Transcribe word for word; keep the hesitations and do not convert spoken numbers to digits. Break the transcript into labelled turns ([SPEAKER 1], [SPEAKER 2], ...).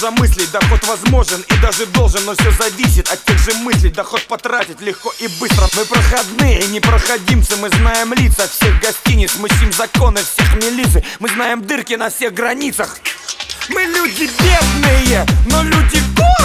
[SPEAKER 1] замыслить, доход возможен и даже должен, но все зависит от тех же мыслей. Доход потратить легко и быстро. Мы проходные, непроходимцы, мы знаем лица всех гостиниц, мы сим законы всех милиций, мы знаем дырки на всех границах. Мы люди бедные, но люди гордые.